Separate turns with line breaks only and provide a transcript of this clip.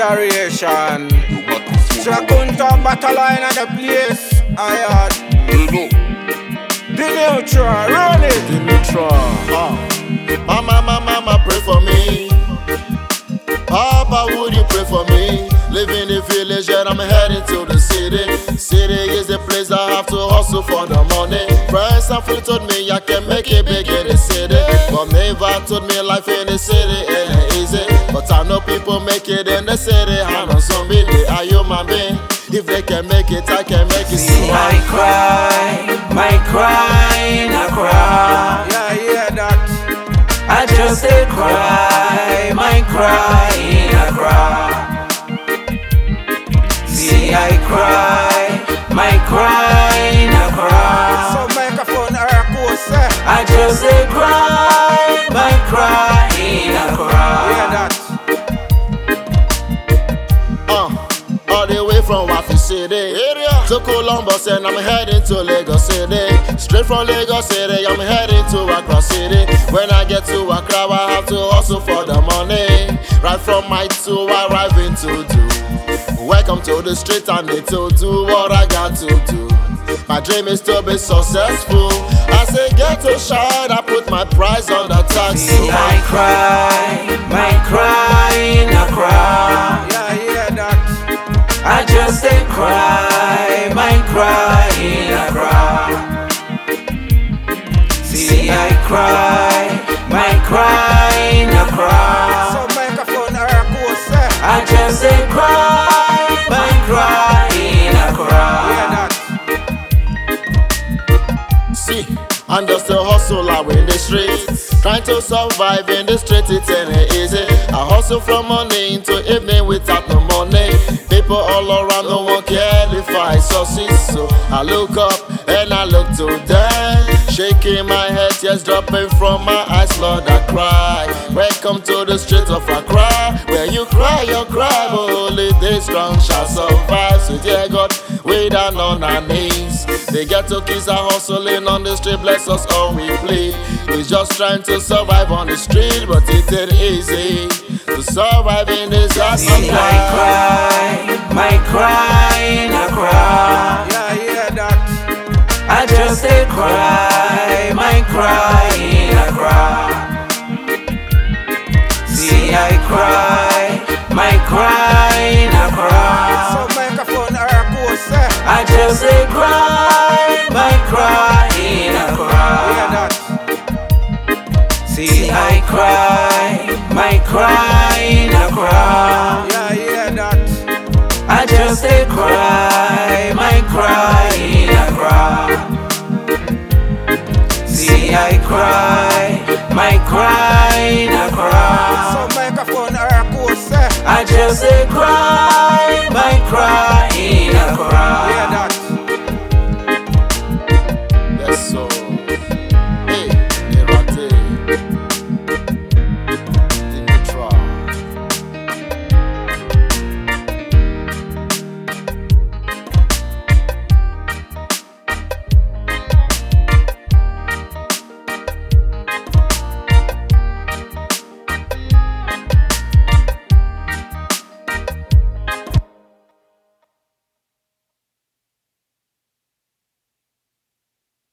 Configuration. So I couldn't talk battle line at the place. I had the neutral, run it.
The neutral. Mama, pray for me. Papa, would you pray for me? Live in the village and I'm heading to the city. City is the place I have to hustle for the money. Friends and family told me I can make it big in the city, but never told me life in the city ain't easy. But I know people make it in the city. I know somebody, they are human being. If they can make it, I can make it.
See, I cry, my cry, I cry.
Yeah, yeah, that.
I just say cry, my cry, I cry. See, I cry, my cry, I cry.
So microphone are cool, sir.
I just say cry, my cry, I cry.
Yeah, that.
All the way from Wafi City to Columbus, and I'm heading to Lagos City. Straight from Lagos City, I'm heading to Accra City. When I get to Accra, I have to hustle for the money. Right from my two, arriving to do. Welcome to the street, I need to do what I got to do. My dream is to be successful. I say get to shine, I put my price on the taxi.
See, I cry, my cry, I cry.
Yeah, yeah, that.
I just say cry, my cry, I cry. See, I cry, my cry, I cry.
So microphone are cool, sir.
I just say cry, my cry, I cry.
Yeah, that.
See, I'm just a hustler in the streets, trying to survive in the street, it ain't easy. I hustle from morning to evening without no money. People all around no one care if I succeed. So I look up and I look to them, shaking my head, tears dropping from my eyes, Lord I cry. Welcome to the streets of Accra, where you cry, but only the strong shall survive. So dear God, we down on our knees. They get to kids are hustling on the street, bless us all we plead. We're just trying to survive on the street, but it ain't easy to survive in this house.
See, I cry, my cry, I cry.
Yeah, yeah, that.
I just say cry, my cry, I cry. See, I cry, my cry, I cry.
So microphone are cool, sir.
I just say cry, my cry, I cry.
Yeah, that.
See, I cry, my cry, I cry.
Yeah, yeah, that.
I just say cry, my cry, I cry. See, I cry, my cry, I cry.
So microphone are cool, sir.
I just say cry, my cry, I cry.
Yeah, that.